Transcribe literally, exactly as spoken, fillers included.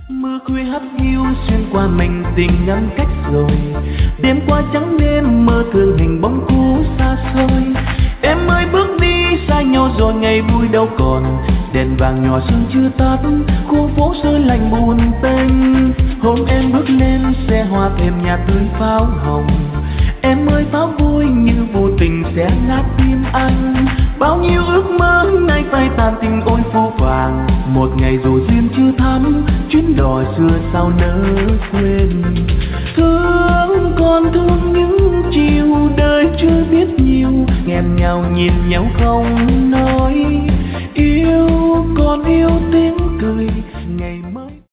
Mưa khuya hắt hiu xuyên qua mảnh tình ngăn cách rồi. Đêm qua trắng đêm mơ thương hình bóng cũ xa xôi. Em ơi bước đi xa nhau rồi ngày vui đâu còn. Đèn vàng nhỏ sương chưa tắt, khu phố rơi lạnh buồn tênh. Hôm em bước lên xe hoa thềm nhà tươi pháo hồng. Em ơi pháo vui như vô tình xé nát tim anh. Bao nhiêu ước mơ nay phai tàn tình ôi phố vàng. Một ngày dù duyên chưa thắm, chuyến đò xưa sao nỡ quên. Thương còn thương những chiều đời chưa biết nhiều. Nghẹn ngào nhìn nhau không nói. Yêu còn yêu tiếng cười